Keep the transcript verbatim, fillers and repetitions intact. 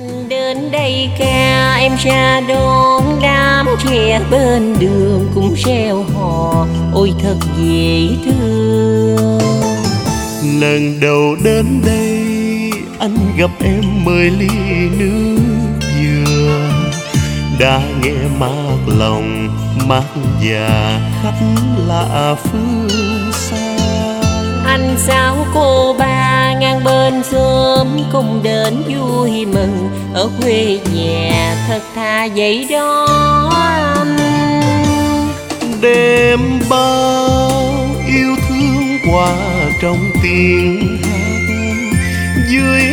Anh đến đây ca em ra đón, đám trẻ bên đường cũng reo hò, ôi thật dễ thương. Lần đầu đến đây anh gặp em mời ly nước dừa, đã nghe mát lòng mát già khách lạ phương xa. Anh sao cô ba ngang bên sớm cùng đến vui mừng, ở quê nhà thật thà vậy đó. Đêm bao yêu thương qua trong tiếng hát, dưới